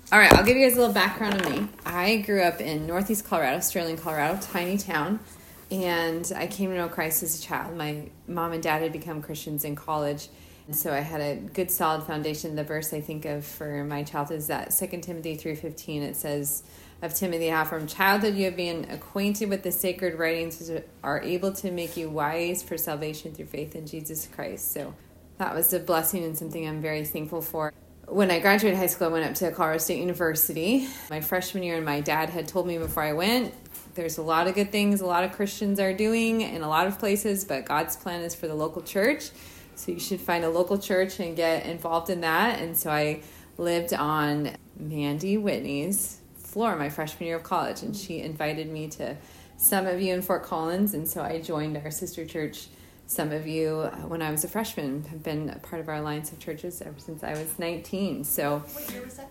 All right, I'll give you guys a little background on me. I grew up in Northeast Colorado, Sterling, Colorado, tiny town. And I came to know Christ as a child. My mom and dad had become Christians in college. And so I had a good, solid foundation. The verse I think of for my childhood is that 2 Timothy 3:15. It says, of Timothy, how from childhood you have been acquainted with the sacred writings which are able to make you wise for salvation through faith in Jesus Christ. So that was a blessing and something I'm very thankful for. When I graduated high school, I went up to Colorado State University. My freshman year, and my dad had told me before I went, there's a lot of good things a lot of Christians are doing in a lot of places, but God's plan is for the local church. So you should find a local church and get involved in that. And so I lived on Mandy Whitney's floor my freshman year of college, and she invited me to some of you in Fort Collins. And so I joined our sister church. Some of you, when I was a freshman, have been a part of our Alliance of Churches ever since I was 19. So, what year was that?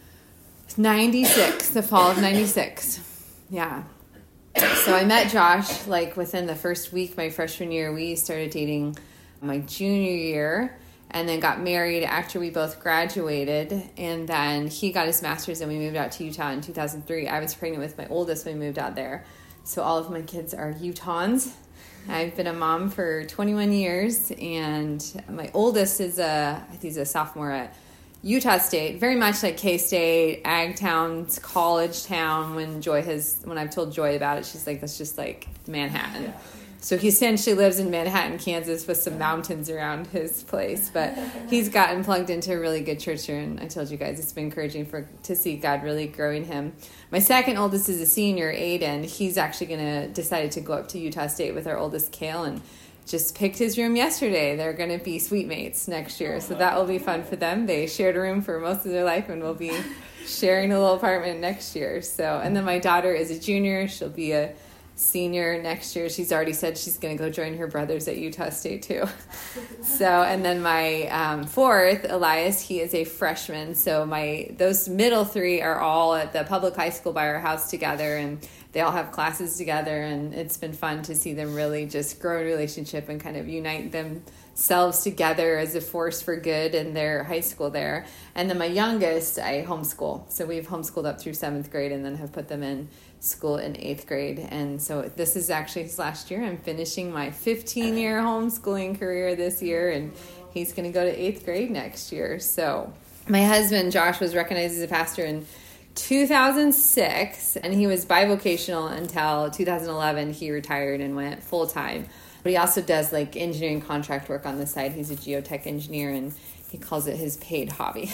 96, the fall of 96. Yeah. So I met Josh like within the first week my freshman year. We started dating my junior year and then got married after we both graduated. And then he got his master's and we moved out to Utah in 2003. I was pregnant with my oldest when we moved out there. So all of my kids are Utahns. I've been a mom for 21 years, and my oldest is he's a sophomore at Utah State, very much like K-State, ag town, college town. When I've told Joy about it, she's like, that's just like Manhattan. Yeah. So he essentially lives in Manhattan, Kansas, with some mountains around his place. But he's gotten plugged into a really good church here, and I told you guys it's been encouraging to see God really growing him. My second oldest is a senior, Aiden. He's actually decided to go up to Utah State with our oldest, Kale, and just picked his room yesterday. They're going to be suite mates next year, so that will be fun for them. They shared a room for most of their life, and will be sharing a little apartment next year. So, and then my daughter is a junior. She'll be a senior next year. She's already said she's going to go join her brothers at Utah State too. So, and then my fourth, Elias, he is a freshman. So those middle three are all at the public high school by our house together, and they all have classes together, and it's been fun to see them really just grow a relationship and kind of unite themselves together as a force for good in their high school there. And then my youngest, I homeschool. So we've homeschooled up through 7th grade and then have put them in school in 8th grade. And so this is actually his last year. I'm finishing my 15-year homeschooling career this year, and he's going to go to 8th grade next year. So my husband, Josh, was recognized as a pastor in 2006, and he was bivocational until 2011. He retired and went full-time. But he also does like engineering contract work on the side. He's a geotech engineer, and he calls it his paid hobby.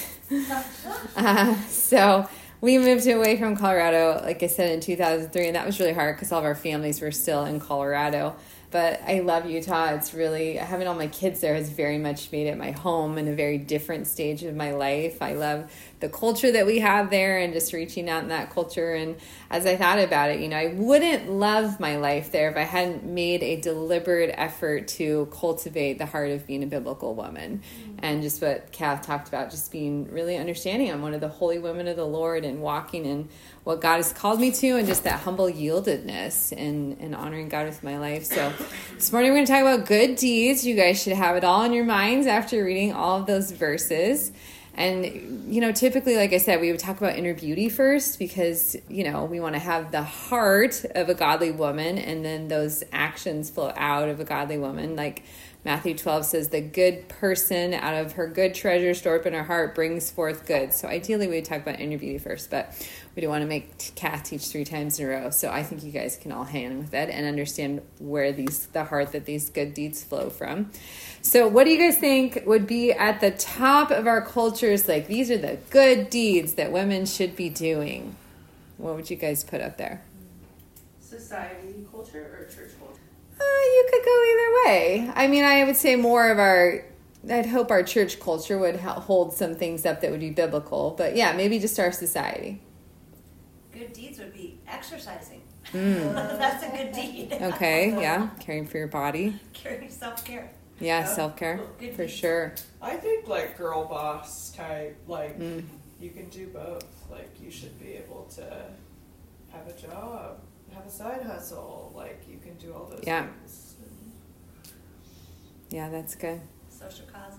So we moved away from Colorado, like I said, in 2003, and that was really hard because all of our families were still in Colorado. But I love Utah. It's really, having all my kids there has very much made it my home in a very different stage of my life. I love the culture that we have there and just reaching out in that culture. And as I thought about it, I wouldn't love my life there if I hadn't made a deliberate effort to cultivate the heart of being a biblical woman. Mm-hmm. And just what Kath talked about, just being really understanding I'm one of the holy women of the Lord and walking in what God has called me to, and just that humble yieldedness and honoring God with my life. So this morning we're going to talk about good deeds. You guys should have it all in your minds after reading all of those verses. And, typically, like I said, we would talk about inner beauty first because, we want to have the heart of a godly woman, and then those actions flow out of a godly woman. Like Matthew 12 says, the good person out of her good treasure stored up in her heart brings forth good. So ideally, we would talk about inner beauty first, but we don't want to make Kath teach 3 times in a row. So I think you guys can all hang with it and understand where the heart that these good deeds flow from. So what do you guys think would be at the top of our cultures? Like, these are the good deeds that women should be doing. What would you guys put up there? Society culture or church culture? You could go either way. I mean, I would say more of I'd hope our church culture would hold some things up that would be biblical. But yeah, maybe just our society. Good deeds would be exercising. That's a good deed. Okay, yeah. Caring for your body. Caring self-care. Yeah, self-care, for sure. I think like girl boss type, you can do both. Like, you should be able to have a job, have a side hustle. Like, you can do all those things. Yeah, that's good. Social causes.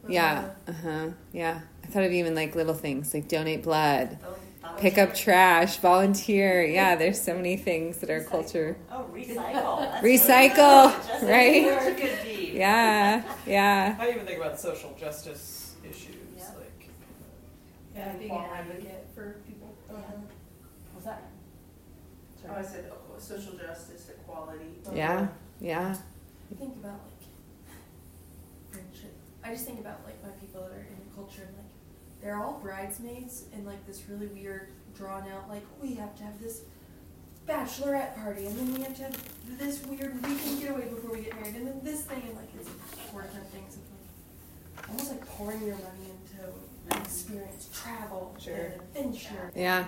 Yeah. Yeah. I thought of even like little things like donate blood, pick up trash, volunteer. Yeah, there's so many things that our culture. Oh, recycle. That's Recycle, really right? That's a good deed. Yeah. I even think about social justice issues, Yeah. like Being an advocate for people. What's that? Oh, I said social justice, equality. Yeah. I think about like friendship. I just think about like my people that are in the culture and like they're all bridesmaids in like this really weird drawn out like we have to have this bachelorette party and then we have to have this weird weekend getaway before we get married and then this thing and like it's four different things of like almost like pouring your money into an experience, travel, Sure. and adventure. Yeah.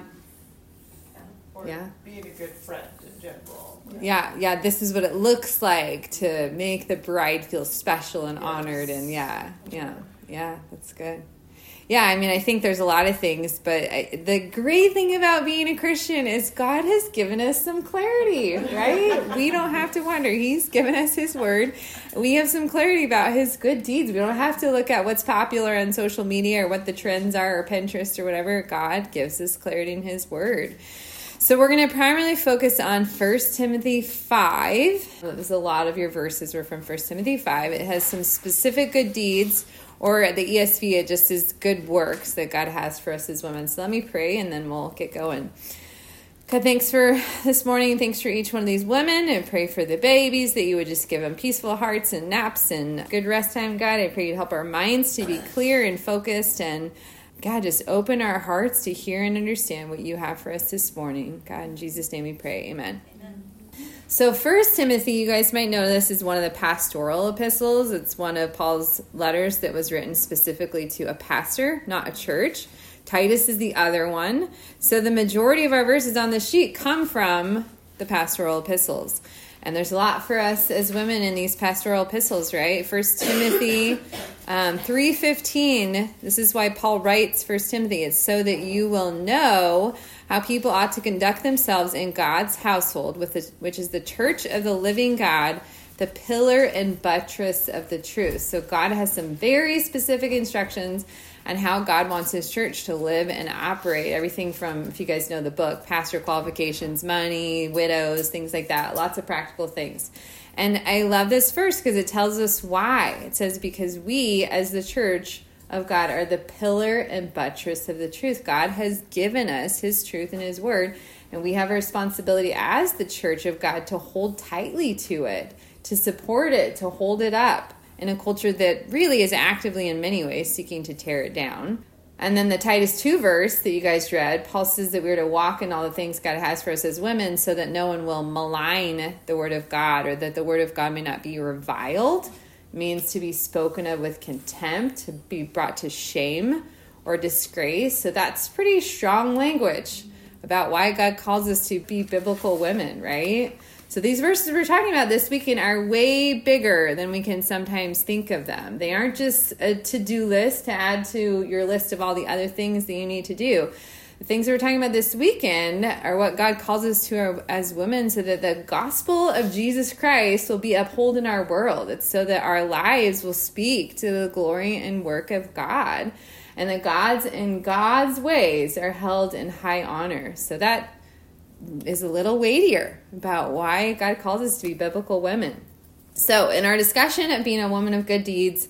or Yeah. being a good friend in general. Yeah. This is what it looks like to make the bride feel special and Yes. honored. And yeah, that's good. Yeah, I mean, I think there's a lot of things, but the great thing about being a Christian is God has given us some clarity, right? We don't have to wonder. He's given us His Word. We have some clarity about His good deeds. We don't have to look at what's popular on social media or what the trends are or Pinterest or whatever. God gives us clarity in His Word. So we're going to primarily focus on 1 Timothy 5. There's a lot of your verses were from 1 Timothy 5. It has some specific good deeds, or the ESV, it just is good works that God has for us as women. So let me pray and then we'll get going. God, thanks for this morning. Thanks for each one of these women. And pray for the babies that you would just give them peaceful hearts and naps and good rest time, God. I pray you'd help our minds to be clear and focused, and God, just open our hearts to hear and understand what you have for us this morning. God, in Jesus' name we pray. Amen. So 1 Timothy, you guys might know this is one of the pastoral epistles. It's one of Paul's letters that was written specifically to a pastor, not a church. Titus is the other one. So the majority of our verses on the sheet come from the pastoral epistles. And there's a lot for us as women in these pastoral epistles, right? 1 Timothy 3:15, this is why Paul writes 1 Timothy. It's so that you will know how people ought to conduct themselves in God's household, which is the church of the living God, the pillar and buttress of the truth. So God has some very specific instructions on how God wants His church to live and operate. Everything from, if you guys know the book, pastor qualifications, money, widows, things like that. Lots of practical things. And I love this verse because it tells us why. It says, because we, as the church of God, are the pillar and buttress of the truth. God has given us His truth and His Word, and we have a responsibility as the church of God to hold tightly to it, to support it, to hold it up in a culture that really is actively in many ways seeking to tear it down. And then the Titus 2 verse that you guys read, Paul says that we're to walk in all the things God has for us as women so that no one will malign the Word of God, or that the Word of God may not be reviled. It means to be spoken of with contempt, to be brought to shame or disgrace. So that's pretty strong language about why God calls us to be biblical women, right? So these verses we're talking about this weekend are way bigger than we can sometimes think of them. They aren't just a to-do list to add to your list of all the other things that you need to do. The things that we're talking about this weekend are what God calls us to as women, so that the gospel of Jesus Christ will be upheld in our world. It's so that our lives will speak to the glory and work of God, and that God's ways are held in high honor. So that is a little weightier about why God calls us to be biblical women. So in our discussion of being a woman of good deeds,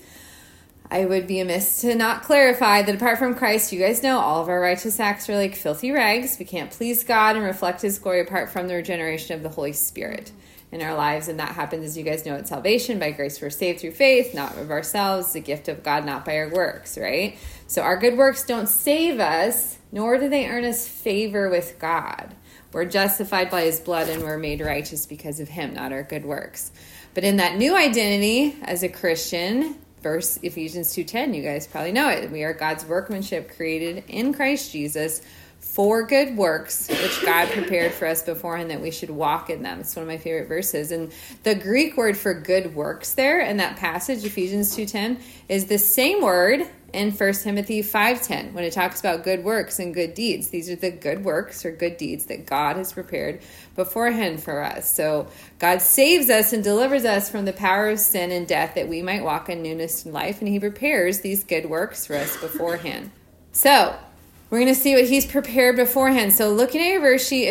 I would be amiss to not clarify that apart from Christ, you guys know all of our righteous acts are like filthy rags. We can't please God and reflect His glory apart from the regeneration of the Holy Spirit in our lives. And that happens, as you guys know, at salvation. By grace we're saved through faith, not of ourselves, the gift of God, not by our works, right? So our good works don't save us, nor do they earn us favor with God. We're justified by His blood, and we're made righteous because of Him, not our good works. But in that new identity as a Christian, verse Ephesians 2:10, you guys probably know it. We are God's workmanship, created in Christ Jesus for good works, which God prepared for us beforehand that we should walk in them. It's one of my favorite verses. And the Greek word for good works there in that passage, Ephesians 2:10, is the same word in 1 Timothy 5:10 when it talks about good works and good deeds. These are the good works or good deeds that God has prepared beforehand for us. So God saves us and delivers us from the power of sin and death that we might walk in newness in life, and he prepares these good works for us beforehand. So we're going to see what he's prepared beforehand. So looking at your verse sheet,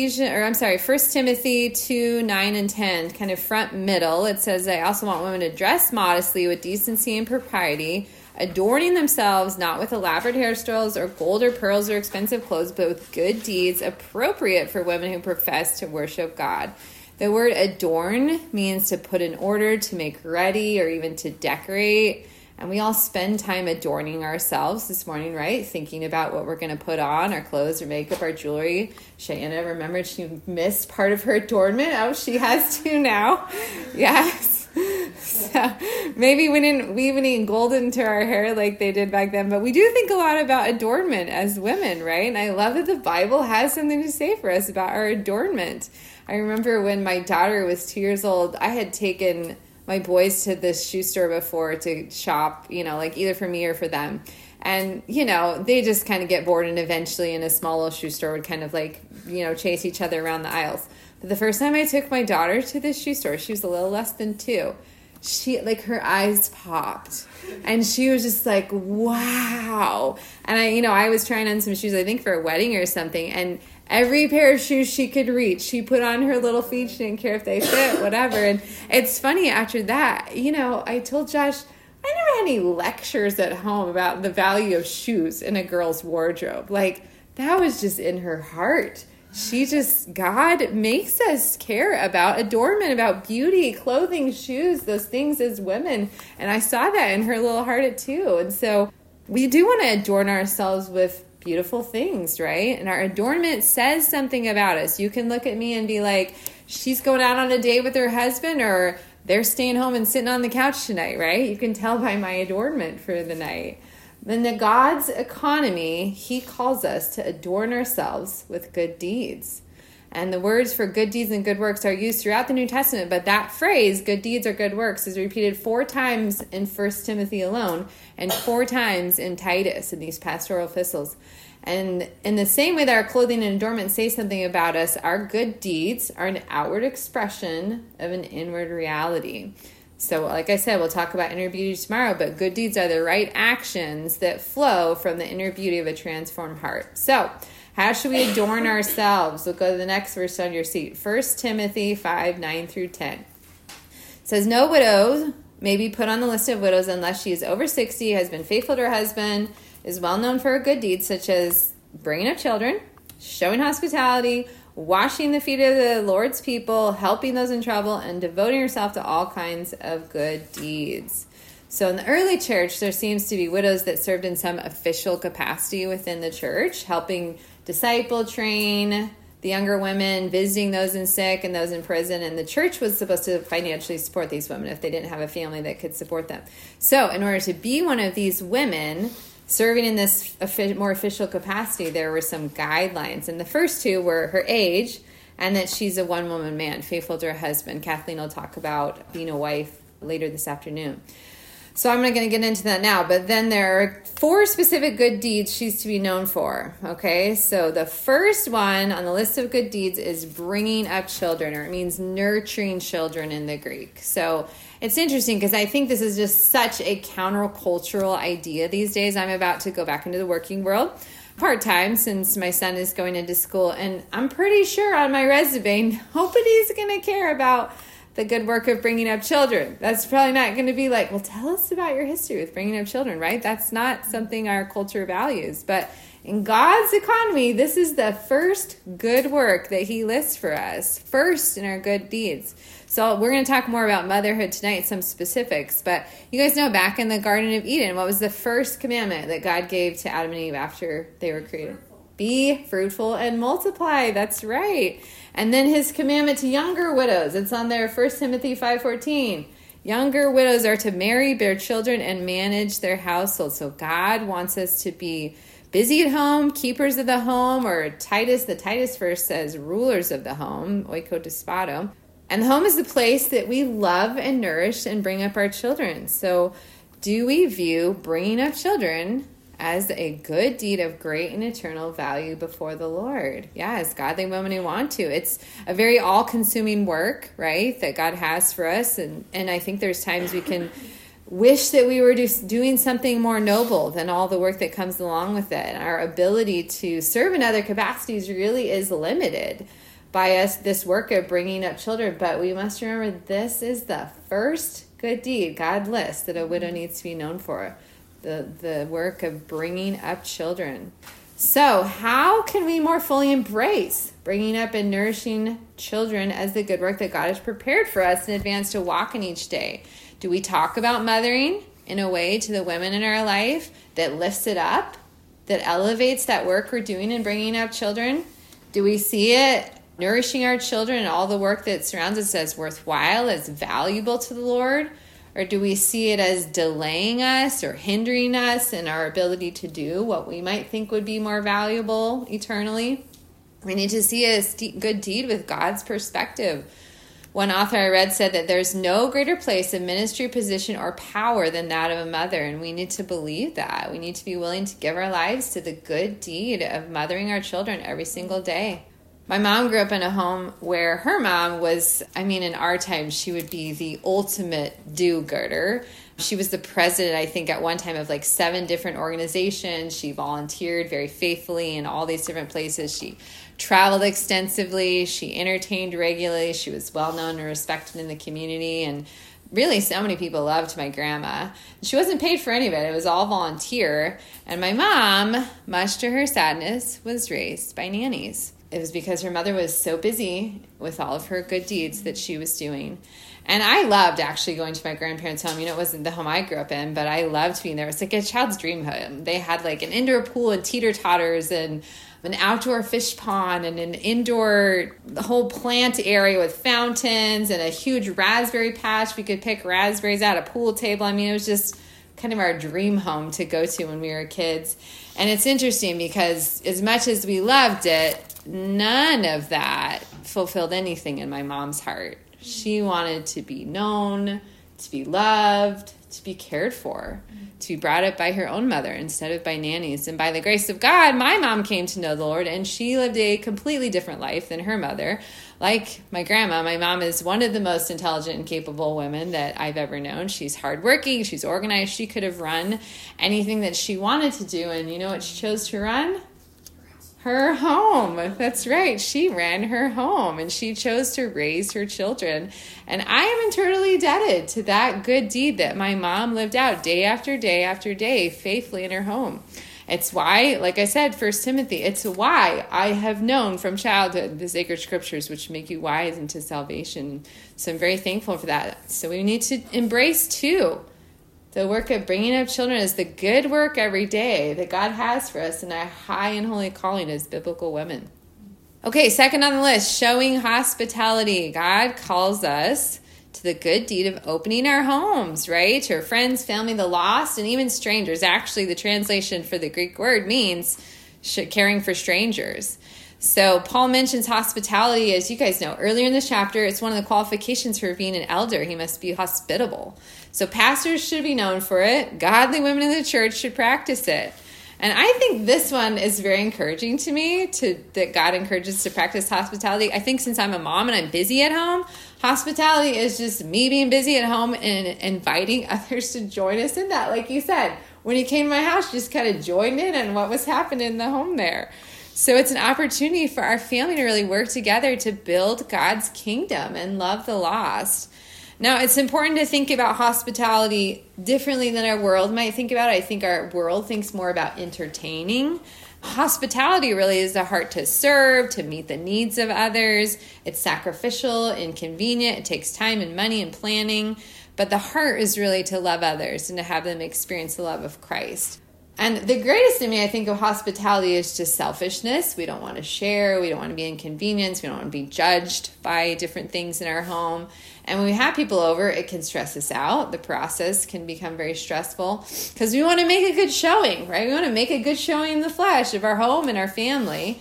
1 Timothy 2, 9 and 10, kind of front middle, it says, I also want women to dress modestly with decency and propriety, adorning themselves not with elaborate hairstyles or gold or pearls or expensive clothes, but with good deeds appropriate for women who profess to worship God. The word adorn means to put in order, to make ready, or even to decorate. And we all spend time adorning ourselves this morning, right? Thinking about what we're going to put on, our clothes, our makeup, our jewelry. Cheyenne remembered she missed part of her adornment. Oh, she has to now. Yes. So maybe we didn't weave any gold into our hair like they did back then, but we do think a lot about adornment as women, right? And I love that the Bible has something to say for us about our adornment. I remember when my daughter was 2 years old, I had taken my boys to this shoe store before to shop, like either for me or for them. And, they just kind of get bored, and eventually in a small little shoe store would kind of chase each other around the aisles. But the first time I took my daughter to this shoe store, she was a little less than 2. She, her eyes popped, and she was just like, wow. And I was trying on some shoes, I think for a wedding or something, and every pair of shoes she could reach, she put on her little feet. She didn't care if they fit, whatever. And it's funny, after that, I told Josh, I never had any lectures at home about the value of shoes in a girl's wardrobe. That was just in her heart. God makes us care about adornment, about beauty, clothing, shoes, those things as women. And I saw that in her little heart too. And so we do want to adorn ourselves with beautiful things, right? And our adornment says something about us. You can look at me and be like, she's going out on a date with her husband, or they're staying home and sitting on the couch tonight, right? You can tell by my adornment for the night. In the God's economy, he calls us to adorn ourselves with good deeds. And the words for good deeds and good works are used throughout the New Testament, but that phrase, good deeds or good works, is repeated 4 times in 1 Timothy alone and 4 times in Titus in these pastoral epistles. And in the same way that our clothing and adornment say something about us, our good deeds are an outward expression of an inward reality. So like I said, we'll talk about inner beauty tomorrow, but good deeds are the right actions that flow from the inner beauty of a transformed heart. So how should we adorn ourselves? We'll go to the next verse on your seat. 1 Timothy 5, 9 through 10. It says, no widow may be put on the list of widows unless she is over 60, has been faithful to her husband, is well known for her good deeds, such as bringing up children, showing hospitality, washing the feet of the Lord's people, helping those in trouble, and devoting herself to all kinds of good deeds. So in the early church, there seems to be widows that served in some official capacity within the church, helping disciple, train the younger women, visiting those in sick and those in prison. And the church was supposed to financially support these women if they didn't have a family that could support them. So in order to be one of these women serving in this more official capacity, there were some guidelines. And the first 2 were her age and that she's a one-woman man, faithful to her husband. Kathleen will talk about being a wife later this afternoon. So I'm not going to get into that now, but then there are 4 specific good deeds she's to be known for, okay? So the first one on the list of good deeds is bringing up children, or it means nurturing children in the Greek. So it's interesting because I think this is just such a countercultural idea these days. I'm about to go back into the working world part-time since my son is going into school, and I'm pretty sure on my resume, nobody's going to care about the good work of bringing up children. That's probably not going to be like, well, tell us about your history with bringing up children, right? That's not something our culture values. But in God's economy, this is the first good work that he lists for us, first in our good deeds. So we're going to talk more about motherhood tonight, some specifics. But you guys know back in the Garden of Eden, what was the first commandment that God gave to Adam and Eve after they were created? Be fruitful and multiply. That's right. And then his commandment to younger widows, it's on there, 1 Timothy 5:14. Younger widows are to marry, bear children, and manage their household. So God wants us to be busy at home, keepers of the home, or the Titus verse says rulers of the home, oikotispato. And the home is the place that we love and nourish and bring up our children. So Do we view bringing up children as a good deed of great and eternal value before the Lord? Yes, godly women who want to. It's a very all-consuming work, right, that God has for us. And I think there's times we can wish that we were just doing something more noble than all the work that comes along with it. And our ability to serve in other capacities really is limited by us, this work of bringing up children. But we must remember this is the first good deed God lists that a widow needs to be known for. The work of bringing up children. So how can we more fully embrace bringing up and nourishing children as the good work that God has prepared for us in advance to walk in each day? Do we talk about mothering in a way to the women in our life that lifts it up, that elevates that work we're doing in bringing up children? Do we see it nourishing our children and all the work that surrounds us as worthwhile, as valuable to the Lord? Or do we see it as delaying us or hindering us in our ability to do what we might think would be more valuable eternally? We need to see a good deed with God's perspective. One author I read said that there's no greater place of ministry, position, or power than that of a mother, and we need to believe that. We need to be willing to give our lives to the good deed of mothering our children every single day. My mom grew up in a home where her mom was, in our time, she would be the ultimate do-gooder. She was the president, I think, at one time of 7 different organizations. She volunteered very faithfully in all these different places. She traveled extensively. She entertained regularly. She was well-known and respected in the community. And really, so many people loved my grandma. She wasn't paid for any of it. It was all volunteer. And my mom, much to her sadness, was raised by nannies. It was because her mother was so busy with all of her good deeds that she was doing. And I loved actually going to my grandparents' home. It wasn't the home I grew up in, but I loved being there. It was like a child's dream home. They had an indoor pool and teeter-totters and an outdoor fish pond and an indoor whole plant area with fountains and a huge raspberry patch. We could pick raspberries at a pool table. It was just kind of our dream home to go to when we were kids. And it's interesting because as much as we loved it, none of that fulfilled anything in my mom's heart. She wanted to be known, to be loved, to be cared for, to be brought up by her own mother instead of by nannies. And by the grace of God, my mom came to know the Lord, and she lived a completely different life than her mother. Like my grandma, my mom is one of the most intelligent and capable women that I've ever known. She's hardworking, she's organized. She could have run anything that she wanted to do, and you know what she chose to run? Her home. That's right. She ran her home and she chose to raise her children. And I am eternally indebted to that good deed that my mom lived out day after day after day faithfully in her home. It's why, like I said, 1 Timothy, it's why I have known from childhood the sacred scriptures which make you wise unto salvation. So I'm very thankful for that. So we need to embrace too the work of bringing up children is the good work every day that God has for us in our high and holy calling as biblical women. Okay, second on the list, showing hospitality. God calls us to the good deed of opening our homes, right? To our friends, family, the lost, and even strangers. Actually, the translation for the Greek word means caring for strangers. So Paul mentions hospitality, as you guys know, earlier in this chapter. It's one of the qualifications for being an elder. He must be hospitable. So pastors should be known for it. Godly women in the church should practice it. And I think this one is very encouraging to me, that God encourages to practice hospitality. I think since I'm a mom and I'm busy at home, hospitality is just me being busy at home and inviting others to join us in that. Like you said, when you came to my house, you just kind of joined in on what was happening in the home there. So it's an opportunity for our family to really work together to build God's kingdom and love the lost. Now, it's important to think about hospitality differently than our world might think about it. I think our world thinks more about entertaining. Hospitality really is the heart to serve, to meet the needs of others. It's sacrificial, inconvenient. It takes time and money and planning. But the heart is really to love others and to have them experience the love of Christ. And the greatest in me, I think, of hospitality is just selfishness. We don't want to share. We don't want to be inconvenienced. We don't want to be judged by different things in our home. And when we have people over, it can stress us out. The process can become very stressful because we want to make a good showing, right? We want to make a good showing in the flesh of our home and our family.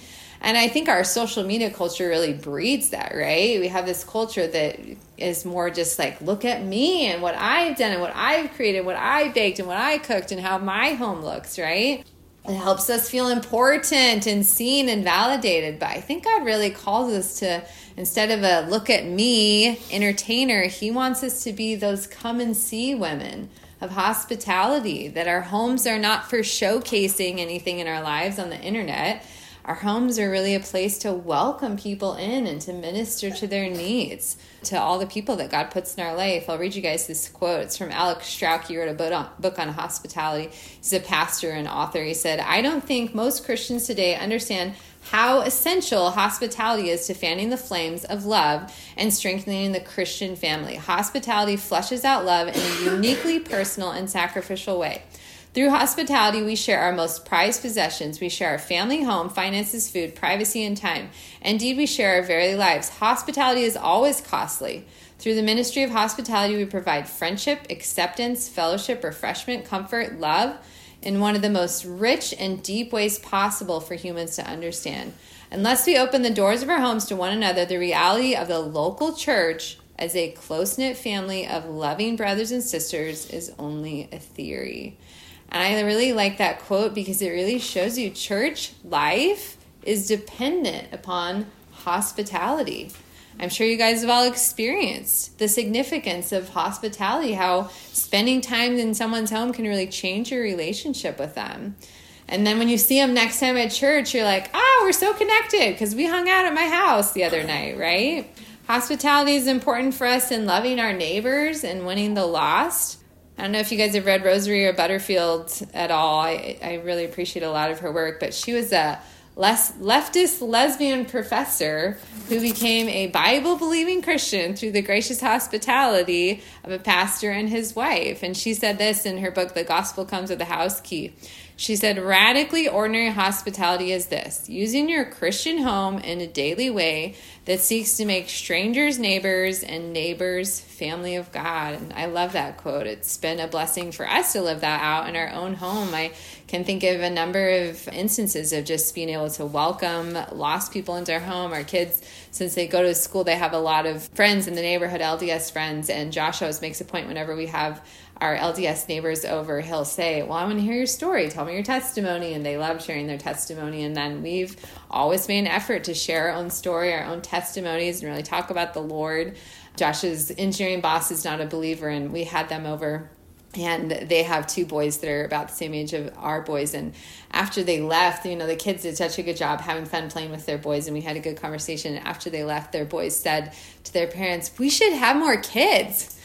And I think our social media culture really breeds that, right? We have this culture that is more just like, look at me and what I've done and what I've created, what I baked and what I cooked and how my home looks, right? It helps us feel important and seen and validated. But I think God really calls us to, instead of a look at me entertainer, he wants us to be those come and see women of hospitality, that our homes are not for showcasing anything in our lives on the internet. Our homes are really a place to welcome people in and to minister to their needs, to all the people that God puts in our life. I'll read you guys this quote. It's from Alex Strauch. He wrote a book on hospitality. He's a pastor and author. He said, I don't think most Christians today understand how essential hospitality is to fanning the flames of love and strengthening the Christian family. Hospitality flushes out love in a uniquely personal and sacrificial way. Through hospitality, we share our most prized possessions. We share our family, home, finances, food, privacy, and time. Indeed, we share our very lives. Hospitality is always costly. Through the ministry of hospitality, we provide friendship, acceptance, fellowship, refreshment, comfort, love, in one of the most rich and deep ways possible for humans to understand. Unless we open the doors of our homes to one another, the reality of the local church as a close-knit family of loving brothers and sisters is only a theory. And I really like that quote because it really shows you church life is dependent upon hospitality. I'm sure you guys have all experienced the significance of hospitality, how spending time in someone's home can really change your relationship with them. And then when you see them next time at church, you're like, oh, we're so connected because we hung out at my house the other night, right? Hospitality is important for us in loving our neighbors and winning the lost. I don't know if you guys have read Rosary or Butterfield at all. I really appreciate a lot of her work, but she was a leftist lesbian professor who became a Bible-believing Christian through the gracious hospitality of a pastor and his wife. And she said this in her book, The Gospel Comes with a House Key. She said, radically ordinary hospitality is this: using your Christian home in a daily way that seeks to make strangers neighbors and neighbors family of God. And I love that quote. It's been a blessing for us to live that out in our own home. I can think of a number of instances of just being able to welcome lost people into our home. Our kids, since they go to school, they have a lot of friends in the neighborhood, LDS friends, and Josh always makes a point whenever we have our LDS neighbors over, he'll say, well, I want to hear your story. Tell me your testimony. And they love sharing their testimony. And then we've always made an effort to share our own story, our own testimonies, and really talk about the Lord. Josh's engineering boss is not a believer, and we had them over. And they have two boys that are about the same age of our boys. And after they left, the kids did such a good job having fun playing with their boys. And we had a good conversation. And after they left, their boys said to their parents, we should have more kids.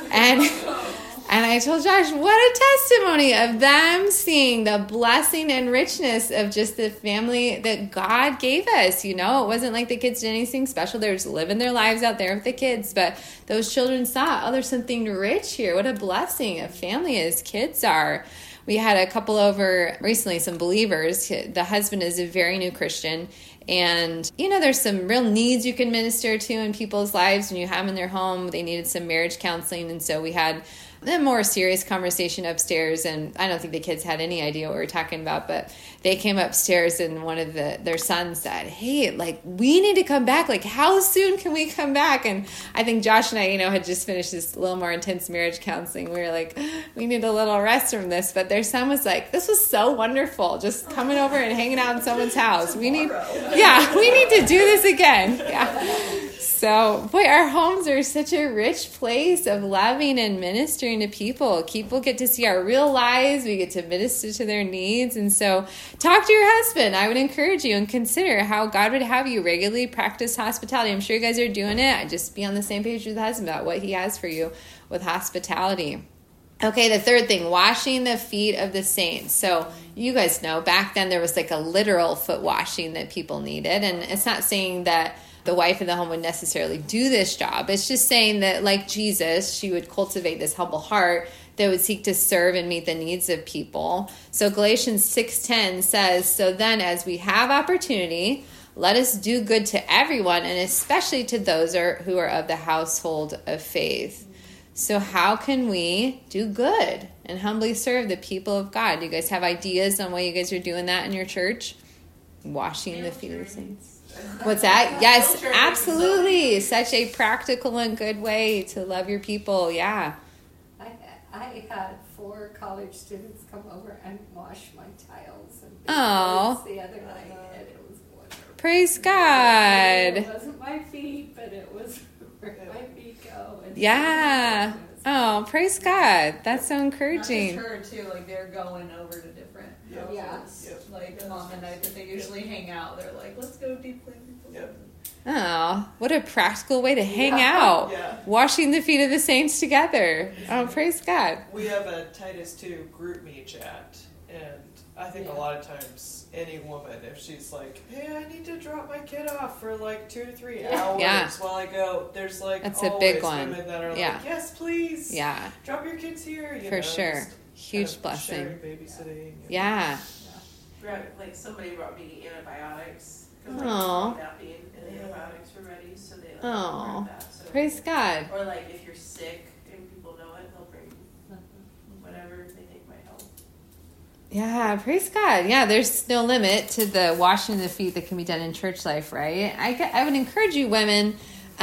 And I told Josh, what a testimony of them seeing the blessing and richness of just the family that God gave us. It wasn't like the kids did anything special. They were just living their lives out there with the kids. But those children saw, oh, there's something rich here. What a blessing a family as kids are. We had a couple over recently, some believers. The husband is a very new Christian. And, there's some real needs you can minister to in people's lives when you have them in their home. They needed some marriage counseling. And so we had a more serious conversation upstairs, and I don't think the kids had any idea what we were talking about, but they came upstairs and one of their sons said, hey, we need to come back. How soon can we come back? And I think Josh and I, had just finished this little more intense marriage counseling. We were like, we need a little rest from this. But their son was like, this was so wonderful, just coming over and hanging out in someone's house. We need to do this again. Yeah. So, our homes are such a rich place of loving and ministering to people. People get to see our real lives. We get to minister to their needs. And so, talk to your husband. I would encourage you and consider how God would have you regularly practice hospitality. I'm sure you guys are doing it. I just be on the same page with the husband about what he has for you with hospitality. Okay, the third thing, washing the feet of the saints. So you guys know back then there was a literal foot washing that people needed. And it's not saying that the wife in the home would necessarily do this job. It's just saying that, like Jesus, she would cultivate this humble heart that would seek to serve and meet the needs of people. So Galatians 6:10 says, so then as we have opportunity, let us do good to everyone, and especially to those who are of the household of faith. So how can we do good and humbly serve the people of God? Do you guys have ideas on why you guys are doing that in your church? washing the feet of the saints. What's that? Yes, absolutely. Such a practical and good way to love your people. Yeah. I had 4 college students come over and wash my tiles and Oh. the other night, and it was wonderful. Praise God. It wasn't my feet, but it was where my feet go. And Yeah. Oh, praise God. That's so Not encouraging. just her too, like they're going over to different Yeah. houses. Yep. Like mom and night that they usually hang out. They're like, let's go deep clean people's Yep. Oh, what a practical way to hang out. Yeah. Washing the feet of the saints together. Oh, praise God. We have a Titus 2 group me chat, and I think a lot of times any woman, if she's like, hey, I need to drop my kid off for like 2 to 3 hours Yeah. while I go, there's like That's a always big one. women that are Yeah. like, yes, please. Yeah, Drop your kids here. You for know, sure. just Huge kind of blessing. sharing babysitting. and- Yeah. Like somebody brought me antibiotics. 'Cause, Aw. like, napping and antibiotics were ready, so they like Aw. brought that. So. Praise God. Or like if you're sick and people know it, they'll bring whatever they think might help. Yeah, praise God. Yeah, there's no limit to the washing of the feet that can be done in church life, right? I would encourage you women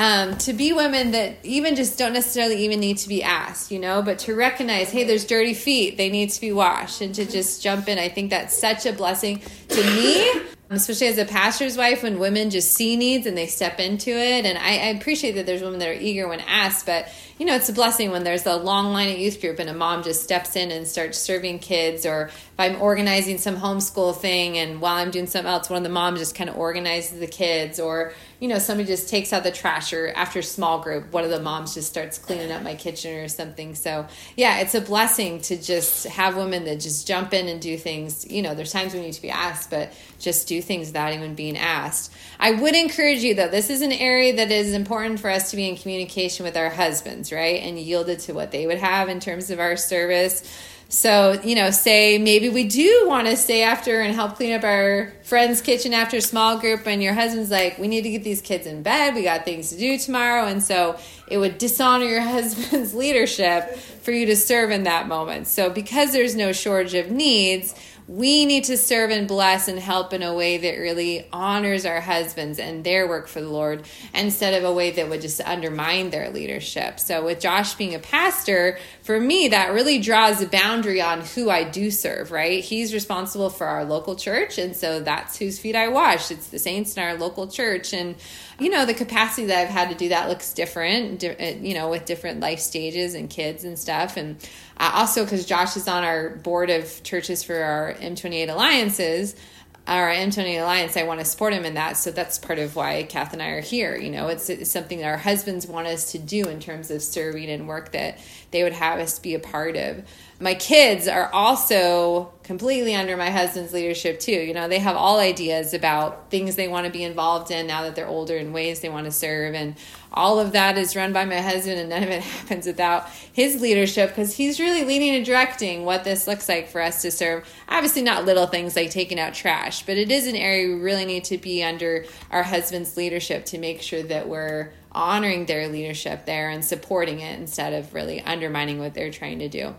to be women that even just don't necessarily even need to be asked, but to recognize, hey, there's dirty feet. They need to be washed, and to just jump in. I think that's such a blessing to me, especially as a pastor's wife, when women just see needs and they step into it. And I appreciate that there's women that are eager when asked, but it's a blessing when there's a long line at youth group and a mom just steps in and starts serving kids, or if I'm organizing some homeschool thing and while I'm doing something else, one of the moms just kind of organizes the kids, or somebody just takes out the trash, or after small group, one of the moms just starts cleaning up my kitchen or something. So yeah, it's a blessing to just have women that just jump in and do things. There's times we need to be asked, but just do things without even being asked. I would encourage you, though, this is an area that is important for us to be in communication with our husbands, right? And yielded to what they would have in terms of our service. So, say maybe we do want to stay after and help clean up our friend's kitchen after small group, and your husband's like, we need to get these kids in bed. We got things to do tomorrow. And so it would dishonor your husband's leadership for you to serve in that moment. So because there's no shortage of needs, we need to serve and bless and help in a way that really honors our husbands and their work for the Lord, instead of a way that would just undermine their leadership. So with Josh being a pastor, for me, that really draws a boundary on who I do serve, right? He's responsible for our local church, and so that's whose feet I wash. It's the saints in our local church. And the capacity that I've had to do that looks different, with different life stages and kids and stuff. And also because Josh is on our board of churches for our M28 Alliances, our M28 Alliance, I want to support him in that. So that's part of why Kath and I are here. It's something that our husbands want us to do in terms of serving and work that they would have us be a part of. My kids are also completely under my husband's leadership too. They have all ideas about things they want to be involved in now that they're older, and ways they want to serve. And all of that is run by my husband, and none of it happens without his leadership, because he's really leading and directing what this looks like for us to serve. Obviously not little things like taking out trash, but it is an area we really need to be under our husband's leadership to make sure that we're honoring their leadership there and supporting it instead of really undermining what they're trying to do.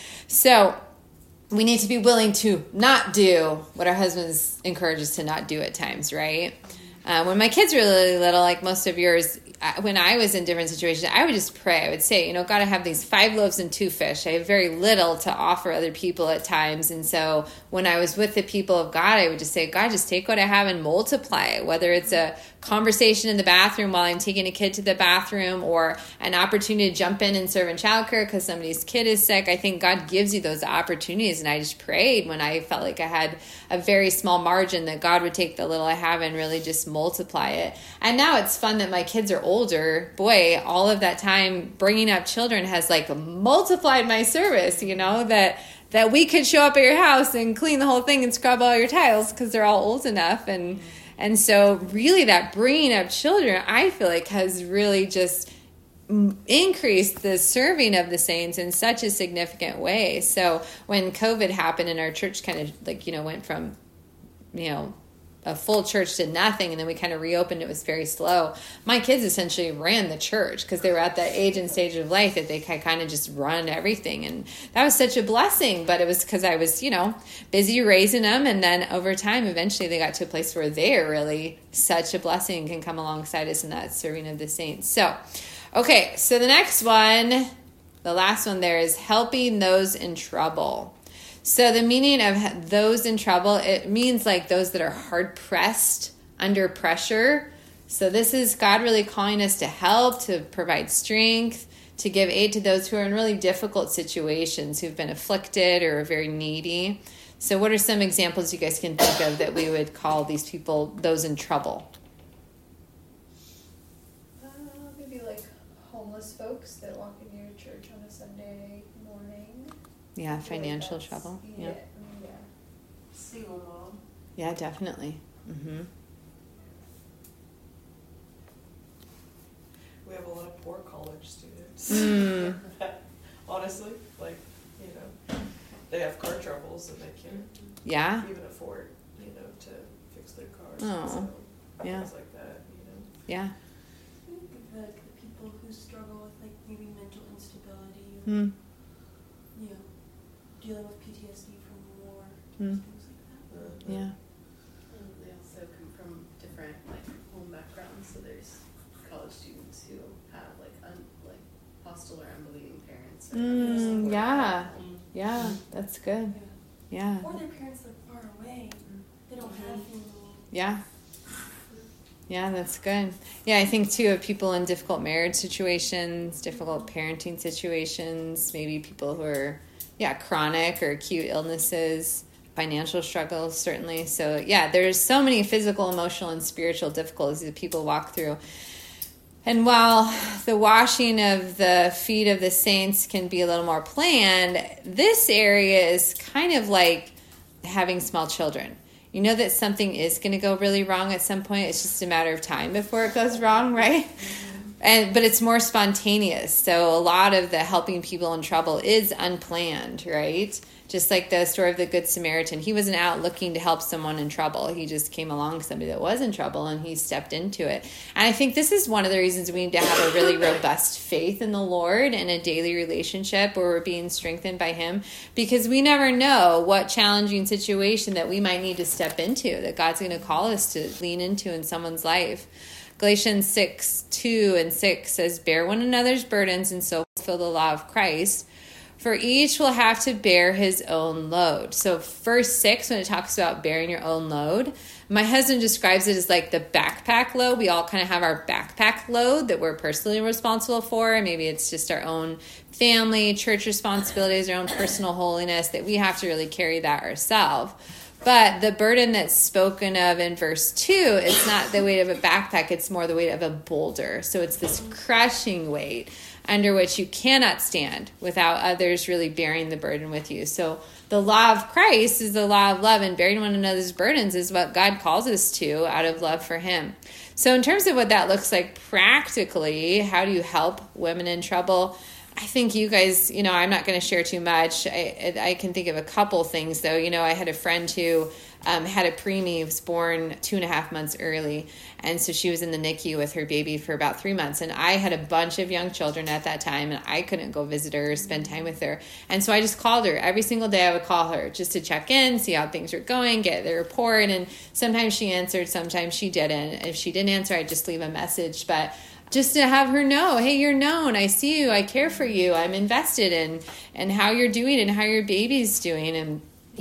So we need to be willing to not do what our husbands encourage us to not do at times, right? When my kids were really little, like most of yours, when I was in different situations, I would just pray. I would say, God, I have these 5 loaves and 2 fish. I have very little to offer other people at times. And so when I was with the people of God, I would just say, God, just take what I have and multiply it, whether it's a conversation in the bathroom while I'm taking a kid to the bathroom, or an opportunity to jump in and serve in childcare because somebody's kid is sick. I think God gives you those opportunities. And I just prayed when I felt like I had a very small margin that God would take the little I have and really just multiply it. And now it's fun that my kids are older. Boy, all of that time bringing up children has like multiplied my service, that we could show up at your house and clean the whole thing and scrub all your tiles because they're all old enough. And so really that bringing up children, I feel like, has really just increased the serving of the saints in such a significant way. So when COVID happened and our church kind of went from, a full church did nothing, and then we kind of reopened. It was very slow. My kids essentially ran the church because they were at that age and stage of life that they could kind of just run everything. And that was such a blessing, but it was because I was, busy raising them. And then over time, eventually they got to a place where they are really such a blessing and can come alongside us in that serving of the saints. So, okay, so the next one, the last one there is helping those in trouble. So the meaning of those in trouble, it means like those that are hard pressed under pressure. So this is God really calling us to help, to provide strength, to give aid to those who are in really difficult situations, who've been afflicted or are very needy. So what are some examples you guys can think of that we would call these people those in trouble? Maybe like homeless folks that walk into your church on a Sunday morning. Yeah, financial trouble. Yeah. Single mom. Yeah, definitely. Mm-hmm. We have a lot of poor college students. Mm. Honestly, they have car troubles and they can't Yeah. even afford, to fix their cars. Oh, So, yeah. things like that, Yeah. I think of the people who struggle with like maybe mental instability, or, Mm. dealing with PTSD from war, Mm. things like that. Yeah. And they also come from different home backgrounds. So there's college students who have hostile or unbelieving parents. Or Yeah. Yeah, that's good. Yeah. Or their parents live far away. They don't have family. Yeah. Yeah, that's good. Yeah, I think too of people in difficult marriage situations, difficult parenting situations, maybe people who are, chronic or acute illnesses, financial struggles, certainly. So, there's so many physical, emotional, and spiritual difficulties that people walk through. And while the washing of the feet of the saints can be a little more planned, this area is kind of like having small children. You know that something is going to go really wrong at some point. It's just a matter of time before it goes wrong, right? But it's more spontaneous. So a lot of the helping people in trouble is unplanned, right? Just like the story of the Good Samaritan. He wasn't out looking to help someone in trouble. He just came along somebody that was in trouble and he stepped into it. And I think this is one of the reasons we need to have a really robust faith in the Lord and a daily relationship where we're being strengthened by him, because we never know what challenging situation that we might need to step into, that God's going to call us to lean into in someone's life. Galatians 6:2-6 says, "Bear one another's burdens and so fulfill the law of Christ. For each will have to bear his own load." So verse 6, when it talks about bearing your own load, my husband describes it as like the backpack load. We all kind of have our backpack load that we're personally responsible for. Maybe it's just our own family, church responsibilities, our own personal holiness, that we have to really carry that ourselves. But the burden that's spoken of in verse 2, it's not the weight of a backpack, it's more the weight of a boulder. So it's this crushing weight under which you cannot stand without others really bearing the burden with you. So the law of Christ is the law of love, and bearing one another's burdens is what God calls us to out of love for him. So in terms of what that looks like practically, how do you help women in trouble? I think you guys, I'm not going to share too much. I can think of a couple things, though. I had a friend who had a preemie, was born 2.5 months early. And so she was in the NICU with her baby for about 3 months. And I had a bunch of young children at that time, and I couldn't go visit her or spend time with her. And so I just called her. Every single day I would call her just to check in, see how things were going, get the report. And sometimes she answered, sometimes she didn't. If she didn't answer, I'd just leave a message. But just to have her know, hey, you're known. I see you. I care for you. I'm invested in how you're doing and how your baby's doing. And,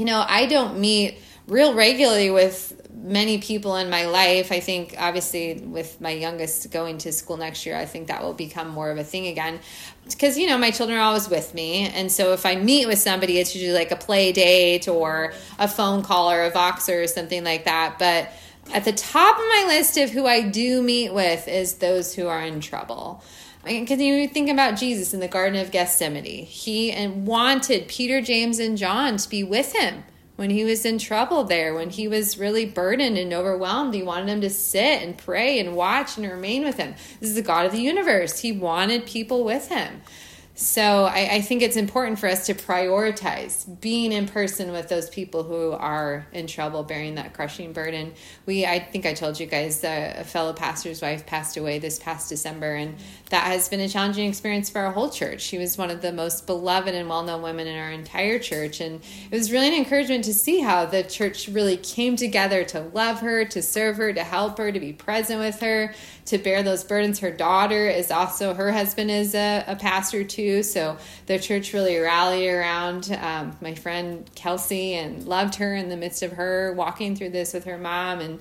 I don't meet real regularly with many people in my life. I think, obviously, with my youngest going to school next year, I think that will become more of a thing again. Because, my children are always with me. And so if I meet with somebody, it's usually like a play date or a phone call or a Voxer or something like that. But at the top of my list of who I do meet with is those who are in trouble. Because you think about Jesus in the Garden of Gethsemane. He wanted Peter, James, and John to be with him when he was in trouble there, when he was really burdened and overwhelmed. He wanted them to sit and pray and watch and remain with him. This is the God of the universe. He wanted people with him. So I think it's important for us to prioritize being in person with those people who are in trouble, bearing that crushing burden. I think I told you guys a fellow pastor's wife passed away this past December, and that has been a challenging experience for our whole church. She was one of the most beloved and well-known women in our entire church, and it was really an encouragement to see how the church really came together to love her, to serve her, to help her, to be present with her, to bear those burdens. Her daughter is also, her husband is a pastor too, so the church really rallied around my friend Kelsey and loved her in the midst of her walking through this with her mom. And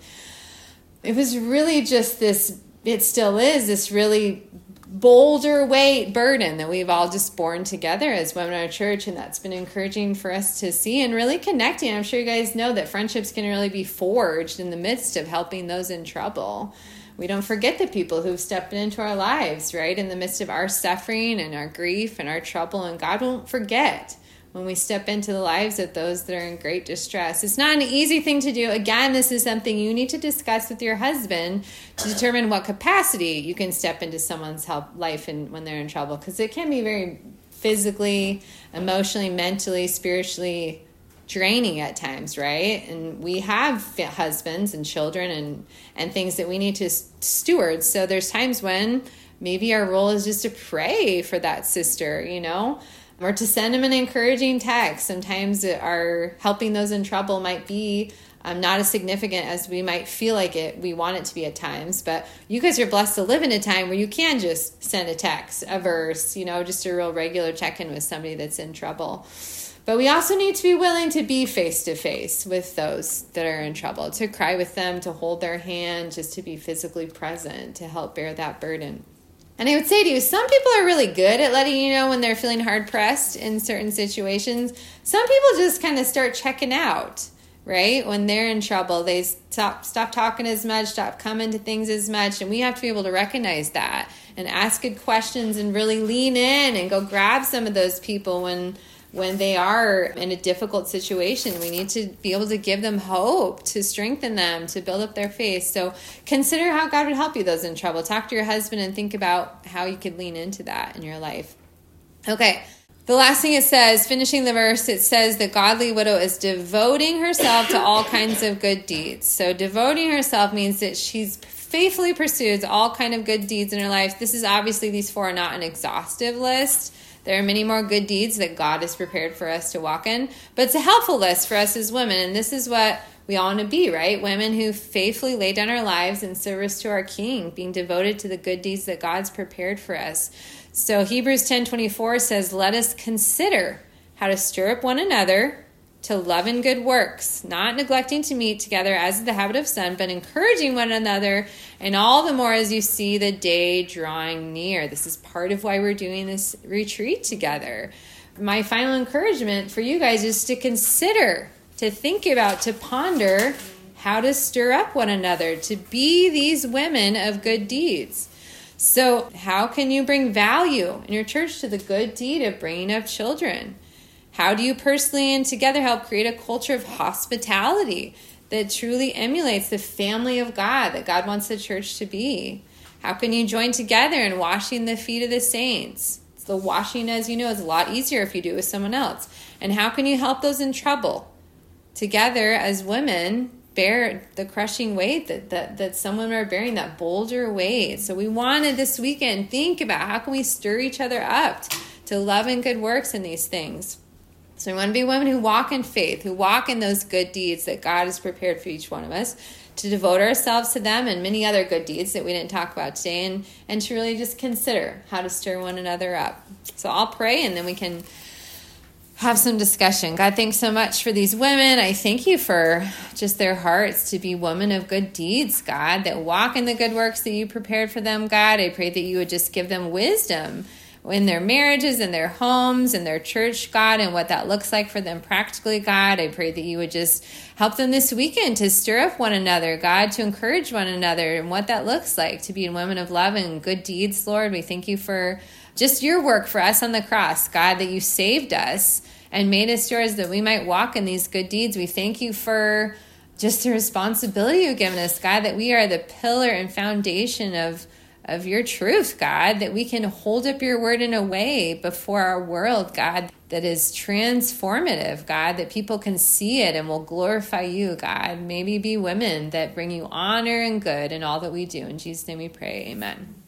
it was really just this, it still is this really boulder weight burden that we've all just borne together as women in our church, and that's been encouraging for us to see and really connecting. I'm sure you guys know that friendships can really be forged in the midst of helping those in trouble. We don't forget the people who've stepped into our lives, right, in the midst of our suffering and our grief and our trouble, and God won't forget when we step into the lives of those that are in great distress. It's not an easy thing to do. Again, this is something you need to discuss with your husband to determine what capacity you can step into someone's life when they're in trouble, because it can be very physically, emotionally, mentally, spiritually draining at times, right? And we have husbands and children and things that we need to steward. So there's times when maybe our role is just to pray for that sister, or to send them an encouraging text. Sometimes our helping those in trouble might be not as significant as we might feel like we want it to be at times. But you guys are blessed to live in a time where you can just send a text, a verse, just a real regular check-in with somebody that's in trouble. But we also need to be willing to be face-to-face with those that are in trouble, to cry with them, to hold their hand, just to be physically present, to help bear that burden. And I would say to you, some people are really good at letting you know when they're feeling hard-pressed in certain situations. Some people just kind of start checking out, right? When they're in trouble, they stop talking as much, stop coming to things as much, and we have to be able to recognize that and ask good questions and really lean in and go grab some of those people when they are in a difficult situation. We need to be able to give them hope, to strengthen them, to build up their faith. So consider how God would help you those in trouble. Talk to your husband and think about how you could lean into that in your life. Okay, the last thing it says, finishing the verse, it says the godly widow is devoting herself to all kinds of good deeds. So devoting herself means that she's faithfully pursues all kind of good deeds in her life. This is obviously, these four are not an exhaustive list. There are many more good deeds that God has prepared for us to walk in, but it's a helpful list for us as women, and this is what we all want to be, right? Women who faithfully lay down our lives in service to our King, being devoted to the good deeds that God's prepared for us. So Hebrews 10:24 says, let us consider how to stir up one another to love and good works, not neglecting to meet together as is the habit of some, but encouraging one another, and all the more as you see the day drawing near. This is part of why we're doing this retreat together. My final encouragement for you guys is to consider, to think about, to ponder how to stir up one another, to be these women of good deeds. So how can you bring value in your church to the good deed of bringing up children? How do you personally and together help create a culture of hospitality that truly emulates the family of God that God wants the church to be? How can you join together in washing the feet of the saints? The washing, as you know, is a lot easier if you do it with someone else. And how can you help those in trouble? Together as women, bear the crushing weight that some women are bearing, that boulder weight. So we wanted this weekend, think about how can we stir each other up to love and good works in these things. So we want to be women who walk in faith, who walk in those good deeds that God has prepared for each one of us, to devote ourselves to them and many other good deeds that we didn't talk about today, and to really just consider how to stir one another up. So I'll pray and then we can have some discussion. God, thanks so much for these women. I thank you for just their hearts to be women of good deeds, God, that walk in the good works that you prepared for them, God. I pray that you would just give them wisdom in their marriages, in their homes, in their church, God, and what that looks like for them practically, God. I pray that you would just help them this weekend to stir up one another, God, to encourage one another and what that looks like to be women of love and good deeds, Lord. We thank you for just your work for us on the cross, God, that you saved us and made us yours that we might walk in these good deeds. We thank you for just the responsibility you've given us, God, that we are the pillar and foundation of of your truth, God, that we can hold up your word in a way before our world, God, that is transformative, God, that people can see it and will glorify you, God. Maybe be women that bring you honor and good in all that we do. In Jesus' name we pray, amen.